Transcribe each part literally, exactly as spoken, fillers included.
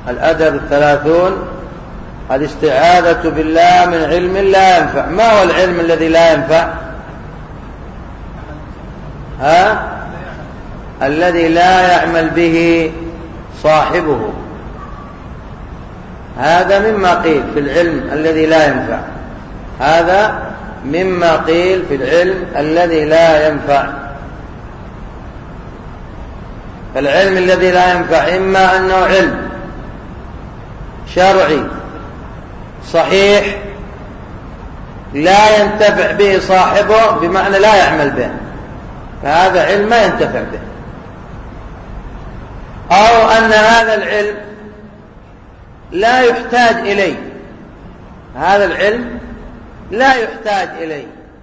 الأدب الثلاثون: الاستعاذة بالله من علم لا ينفع. ما هو العلم الذي لا ينفع؟ ها؟ الذي لا يعمل به صاحبه، هذا مما قيل في العلم الذي لا ينفع، هذا مما قيل في العلم الذي لا ينفع. فالعلم الذي لا ينفع إما أنه علم شرعي صحيح لا ينتفع به صاحبه، بمعنى لا يعمل به، فهذا علم ما ينتفع به. أو أن هذا العلم لا يحتاج إليه، هذا العلم لا يحتاج إليه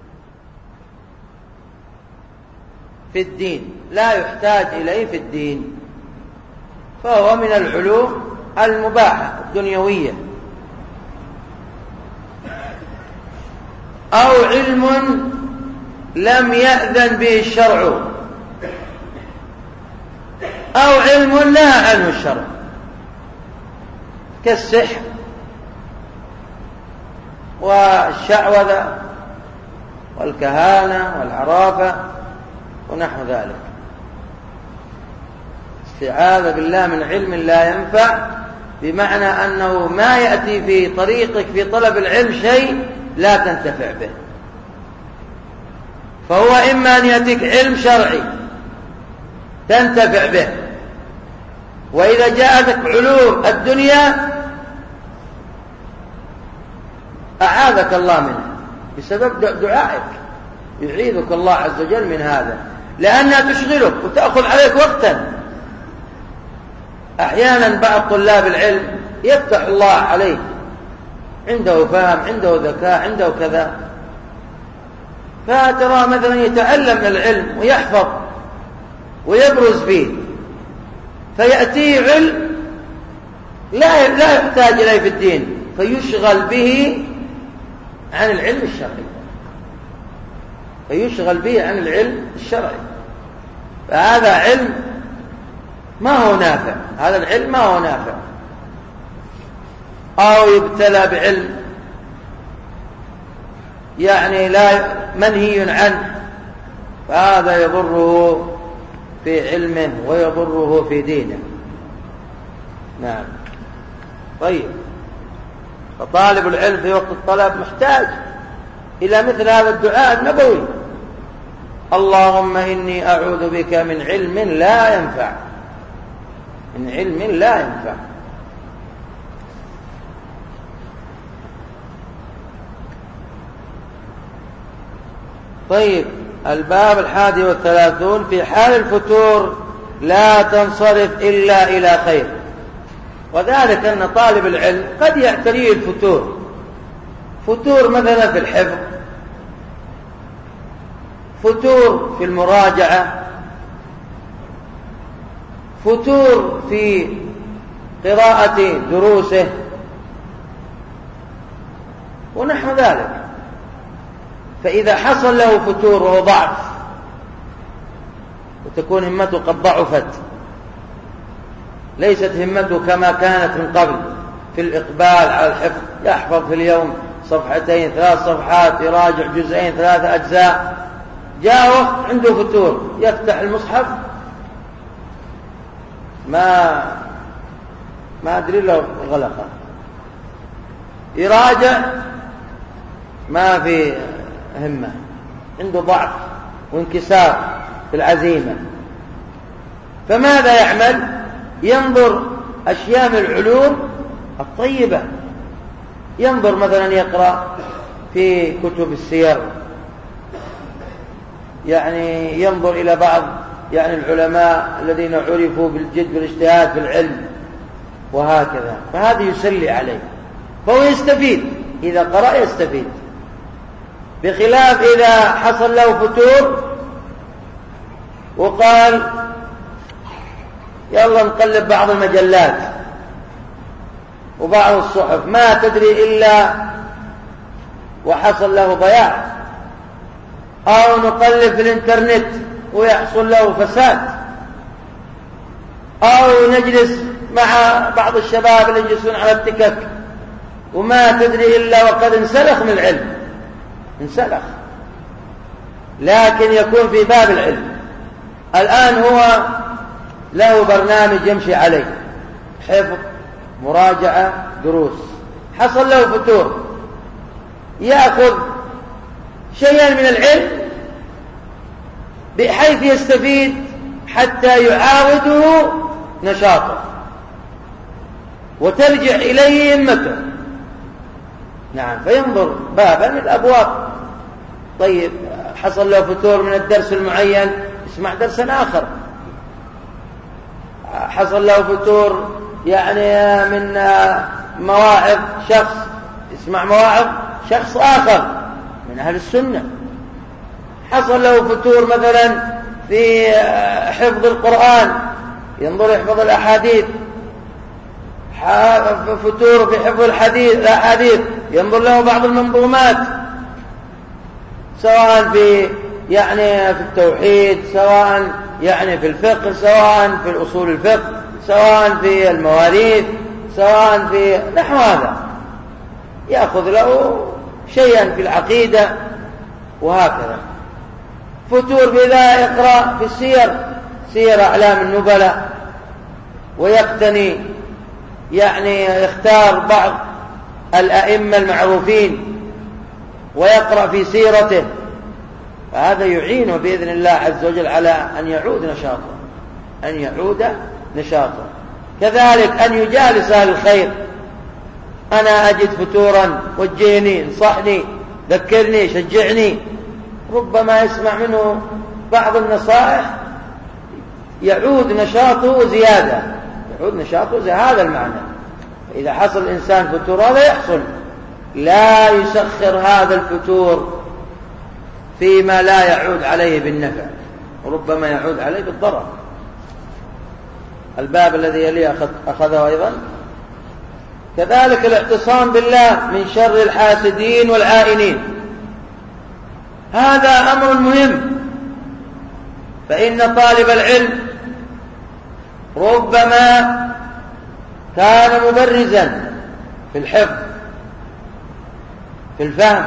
في الدين، لا يحتاج إليه في الدين، فهو من العلوم المباحة الدنيوية. أو علم لم يأذن به الشرع، أو علم نهى عنه الشرع كالسحر والشعوذة والكهانة والعرافة ونحو ذلك. استعاذة بالله من علم لا ينفع، بمعنى أنه ما يأتي في طريقك في طلب العلم شيء لا تنتفع به، فهو إما أن يأتيك علم شرعي تنتفع به، وإذا جاءتك علوم الدنيا أعاذك الله منها بسبب دعائك، يعيذك الله عز وجل من هذا، لأنها تشغلك وتأخذ عليك وقتا. أحيانا بعض طلاب العلم يفتح الله عليه، عنده فهم، عنده ذكاء، عنده كذا، فترى مثلا يتعلم العلم ويحفظ ويبرز فيه، فيأتيه علم لا لا يحتاج إليه في الدين، فيشغل به عن العلم الشرعي، فيشغل به عن العلم الشرعي، فهذا علم ما هو نافع، هذا العلم ما هو نافع. أو يبتلى بعلم يعني لا منهي عنه، فهذا يضره في علمه ويضره في دينه. نعم. طيب، فطالب العلم في وقت الطلب محتاج إلى مثل هذا الدعاء النبوي: اللهم إني أعوذ بك من علم لا ينفع، من علم لا ينفع. طيب، الباب الحادي والثلاثون: في حال الفتور لا تنصرف إلا إلى خير. وذلك أن طالب العلم قد يعتريه الفتور، فتور مثلا في الحفظ، فتور في المراجعة، فتور في قراءة دروسه ونحو ذلك. فإذا حصل له فتور وهو ضعف وتكون همته قد ضعفت، ليست همته كما كانت من قبل في الإقبال على الحفظ، يحفظ في اليوم صفحتين ثلاث صفحات، يراجع جزئين ثلاثة أجزاء، جاء وقت عنده فتور يفتح المصحف ما ما أدري له غلقه، يراجع ما في همة، عنده ضعف وانكسار في العزيمة، فماذا يعمل؟ ينظر أشياء من العلوم الطيبة، ينظر مثلا يقرأ في كتب السير، يعني ينظر إلى بعض يعني العلماء الذين عرفوا بالجد والاجتهاد في العلم وهكذا، فهذا يسلي عليه، فهو يستفيد، إذا قرأ يستفيد، بخلاف إذا حصل له فتور وقال يلا نقلب بعض المجلات وبعض الصحف، ما تدري إلا وحصل له ضياع، أو نقلب في الإنترنت ويحصل له فساد، أو نجلس مع بعض الشباب اللي يجلسون على التكك وما تدري إلا وقد انسلخ من العلم، انسلخ، لكن يكون في باب العلم. الآن هو له برنامج يمشي عليه، حفظ، مراجعة، دروس، حصل له فتور، يأخذ شيئا من العلم بحيث يستفيد حتى يعاوده نشاطه وترجع إليه همته. نعم، فينظر بابا من الأبواب. طيب حصل له فتور من الدرس المعين، يسمع درسا آخر. حصل له فتور يعني من مواعظ شخص، يسمع مواعظ شخص آخر من أهل السنة. حصل له فتور مثلا في حفظ القرآن، ينظر يحفظ الأحاديث. فتور في حفظ الحديث الأحاديث، ينظر له بعض المنظومات، سواء في يعني في التوحيد، سواء يعني في الفقه، سواء في الأصول الفقه، سواء في المواريث، سواء في نحو هذا، يأخذ له شيئا في العقيدة وهكذا. فتور بذا يقرأ في السير، سير أعلام النبلاء، ويقتني يعني يختار بعض الأئمة المعروفين ويقرأ في سيرته، فهذا يعينه بإذن الله عز وجل على أن يعود نشاطه، أن يعود نشاطه. كذلك أن يجالس أهل الخير. أنا أجد فتورا، وجهني، انصحني، ذكرني، شجعني، ربما يسمع منه بعض النصائح يعود نشاطه زيادة، يعود نشاطه زي هذا المعنى. إذا حصل الإنسان فتور هذا يحصل، لا يسخر هذا الفتور فيما لا يعود عليه بالنفع، وربما يعود عليه بالضرر. الباب الذي يليه أخذه أيضا. كذلك الاعتصام بالله من شر الحاسدين والعائنين، هذا أمر مهم. فإن طالب العلم ربما كان مبرزا في الحفظ، في الفهم،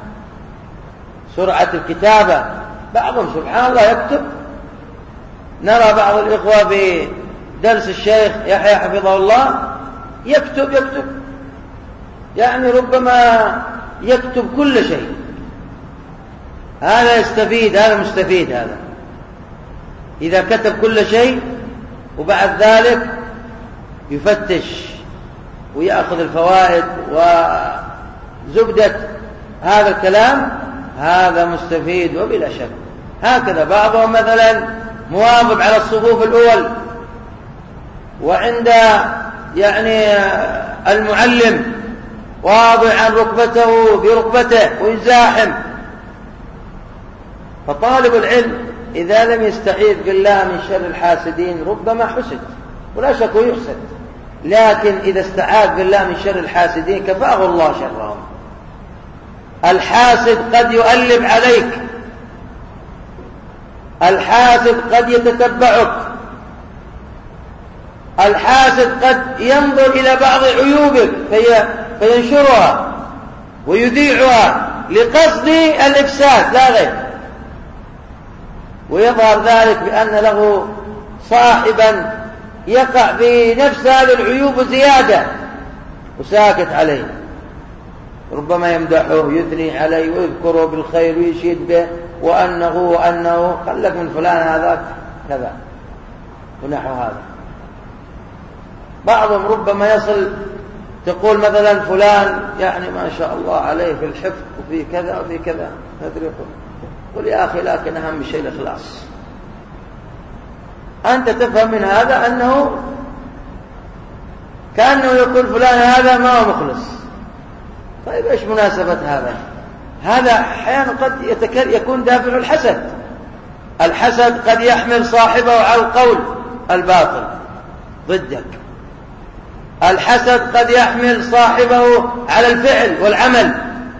سرعة الكتابة. بعضهم سبحان الله يكتب، نرى بعض الإخوة في درس الشيخ يحيى حفظه الله يكتب يكتب يعني ربما يكتب كل شيء. هذا يستفيد، هذا مستفيد. هذا إذا كتب كل شيء وبعد ذلك يفتش ويأخذ الفوائد وزبدة هذا الكلام، هذا مستفيد وبلا شك. هكذا بعضهم مثلا مواظب على الصفوف الأول، وعند يعني المعلم واضعا ركبته في ركبته ويزاحم. فطالب العلم إذا لم يستعيذ بالله من شر الحاسدين ربما حسد، ولا شك يحسد، لكن إذا استعاذ بالله من شر الحاسدين كفاه الله شرهم. الحاسد قد يؤلب عليك، الحاسد قد يتتبعك، الحاسد قد ينظر إلى بعض عيوبك في فينشرها ويذيعها لقصد الإفساد لا غير، ويظهر ذلك بأن له صاحبا يقع في نفس هذه العيوب زيادة وساكت عليه، ربما يمدحه يثني عليه ويذكره بالخير ويشيد به وأنه وأنه قال لك من فلان هذا كذا ونحو هذا. بعضهم ربما يصل تقول مثلا فلان يعني ما شاء الله عليه في الحفظ وفي كذا وفي كذا، قل يا أخي لكن أهم شيء الإخلاص. أنت تفهم من هذا أنه كأنه يقول فلان هذا ما هو مخلص. طيب إيش مناسبة هذا؟ هذا أحيانا قد يتكر يكون دافع الحسد. الحسد قد يحمل صاحبه على القول الباطل ضدك، الحسد قد يحمل صاحبه على الفعل والعمل،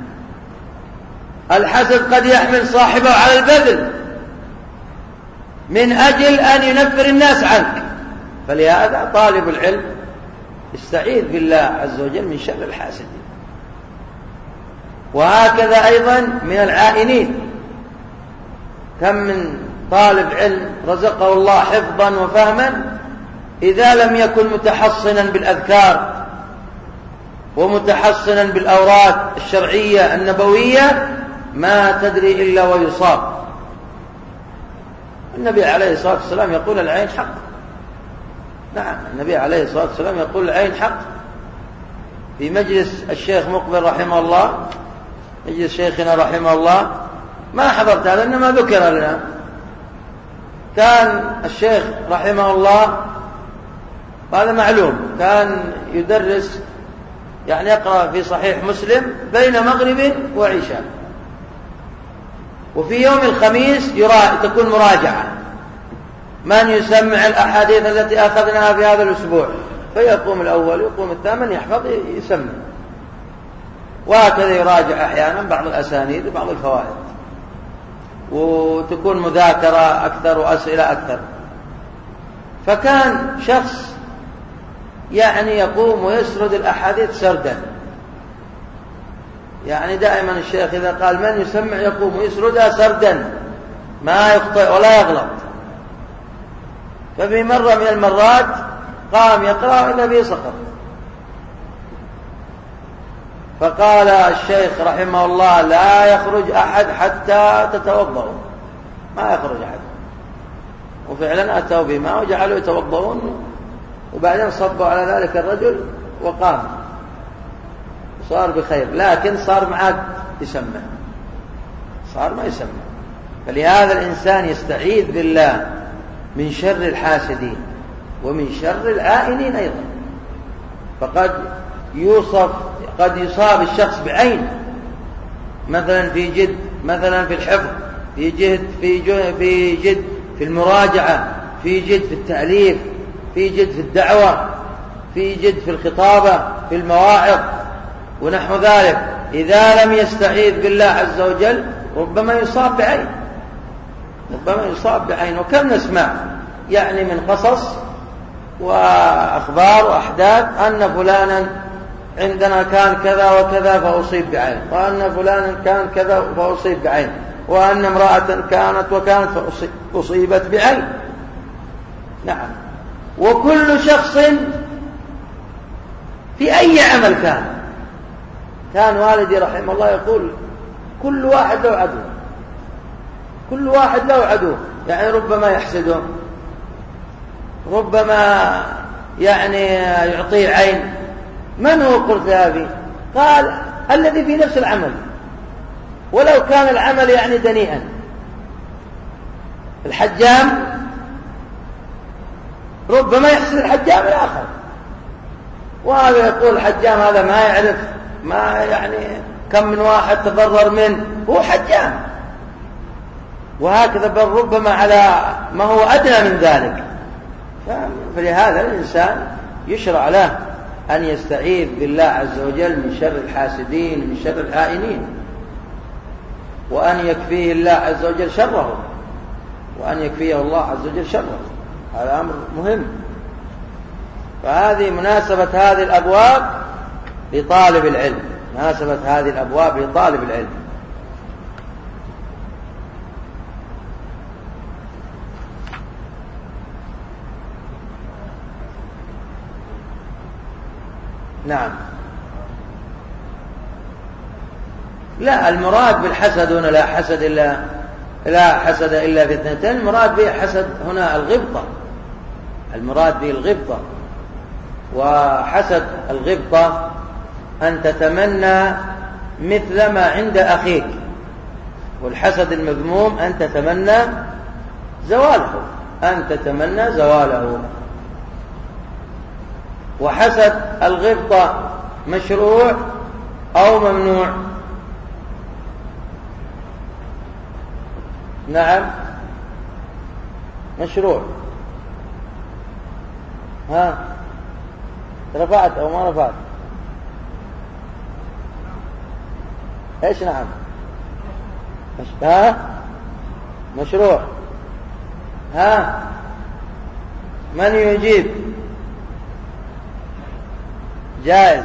الحسد قد يحمل صاحبه على البذل من أجل أن ينفر الناس عنك. فلهذا طالب العلم استعيذ بالله عز وجل من شر الحاسدين. وهكذا أيضا من العائنين، كم من طالب علم رزقه الله حفظا وفهما إذا لم يكن متحصنا بالأذكار ومتحصنا بالأوراد الشرعية النبوية ما تدري إلا ويصاب. النبي عليه الصلاة والسلام يقول العين حق. نعم، النبي عليه الصلاة والسلام يقول العين حق. في مجلس الشيخ مقبل رحمه الله، مجلس شيخنا رحمه الله، ما حضرت هذا إنما ذكر لنا. كان الشيخ رحمه الله، وهذا معلوم، كان يدرس يعني يقرأ في صحيح مسلم بين مغرب وعشاء، وفي يوم الخميس يرا... تكون مراجعة من يسمع الأحاديث التي أخذناها في هذا الأسبوع، فيقوم الأول يقوم الثامن يحفظ يسمع، وهكذا يراجع أحيانا بعض الأسانيد وبعض الفوائد، وتكون مذاكرة أكثر وأسئلة أكثر. فكان شخص يعني يقوم ويسرد الأحاديث سردا، يعني دائما الشيخ إذا قال من يسمع يقوم ويسردها سردا ما يخطئ ولا يغلط. ففي مرة من المرات قام يقرأ إلا به سقط، فقال الشيخ رحمه الله لا يخرج أحد حتى تتوضأوا، ما يخرج أحد. وفعلا أتوا بما وجعلوا يتوضؤون، وبعدين صبوا على ذلك الرجل وقام صار بخير، لكن صار معاد يسمع، صار ما يسمع. فلهذا الإنسان يستعيذ بالله من شر الحاسدين ومن شر العائنين أيضا. فقد يوصف قد يصاب الشخص بعين، مثلا في جد، مثلا في الحفظ، في جهد في جهد في جد في المراجعة، في جد في التأليف، في جد في الدعوة، في جد في الخطابة، في المواعظ ونحو ذلك. إذا لم يستعيذ بالله عز وجل ربما يصاب بعين، ربما يصاب بعين. وكم نسمع يعني من قصص وأخبار وأحداث أن فلانا عندنا كان كذا وكذا فأصيب بعين، وأن فلانا كان كذا فأصيب بعين، وأن امرأة كانت وكانت فأصيبت بعين. نعم. وكل شخص في أي عمل كان، كان والدي رحمه الله يقول كل واحد له عدو، كل واحد له عدو، يعني ربما يحسده، ربما يعني يعطيه عين. من هو القرطبي؟ قال الذي في نفس العمل، ولو كان العمل يعني دنيئا. الحجام ربما يحسد الحجام الآخر، وهذا يقول الحجام هذا ما يعرف، ما يعني كم من واحد تضرر منه، هو حجام. وهكذا، بل ربما على ما هو أدنى من ذلك. فلهذا الإنسان يشرع له أن يستعيذ بالله عز وجل من شر الحاسدين من شر العائنين، وأن يكفيه الله عز وجل شره، وأن يكفيه الله عز وجل شره. هذا أمر مهم. فهذه مناسبة هذه الأبواب لطالب العلم، مناسبة هذه الأبواب لطالب العلم. نعم. لا، المراد بالحسد هنا لا حسد إلا لا حسد إلا في اثنتين. المراد به حسد هنا الغبطة، المراد به الغبطة. وحسد الغبطة أن تتمنى مثل ما عند أخيك، والحسد المذموم أن تتمنى زواله، أن تتمنى زواله. وحسد الغبطة مشروع أو ممنوع؟ نعم مشروع. ها رفعت أو ما رفعت؟ إيش؟ نعم. مش... ها مشروع. ها من يجيب؟ جائز.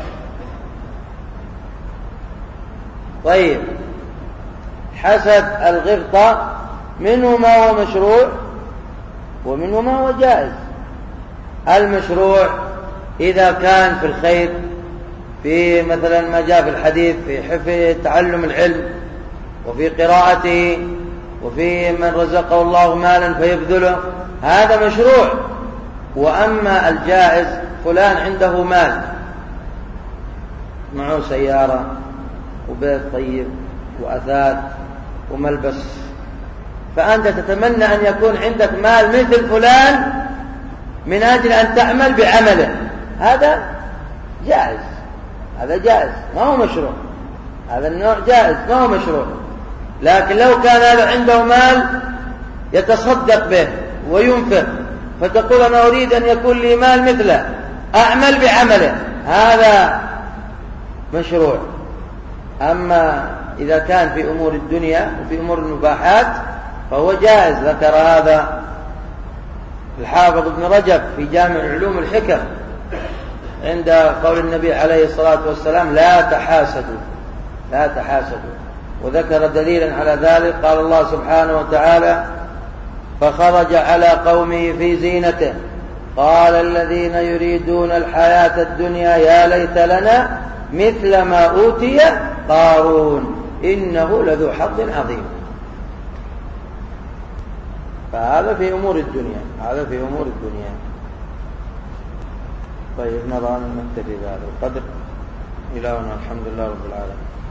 طيب، حسد الغبطة منه ما هو مشروع ومنه ما هو جائز. المشروع إذا كان في الخير، في مثلا ما جاء في الحديث في حفظ تعلم العلم وفي قراءته، وفي من رزقه الله مالا فيبذله، هذا مشروع. وأما الجائز، فلان عنده مال، معه سيارة وبيت طيب وأثاث وملبس، فأنت تتمنى أن يكون عندك مال مثل فلان من أجل أن تعمل بعمله، هذا جائز، هذا جائز ما هو مشروع، هذا النوع جائز ما هو مشروع. لكن لو كان هذا عنده مال يتصدق به وينفق، فتقول أنا أريد أن يكون لي مال مثله أعمل بعمله، هذا مشروع. أما إذا كان في أمور الدنيا وفي أمور المباحات فهو جائز. ذكر هذا الحافظ ابن رجب في جامع علوم الحكم عند قول النبي عليه الصلاة والسلام لا تحاسدوا لا تحاسدوا، وذكر دليلا على ذلك. قال الله سبحانه وتعالى فخرج على قومه في زينته قال الذين يريدون الحياة الدنيا يا ليت لنا مثل ما أوتي قارون إنه لذو حظ عظيم. فهذا في أمور الدنيا، هذا في أمور الدنيا. طيب، نرى أن نكتفي بهذا القدر. إلهنا الحمد لله رب العالمين.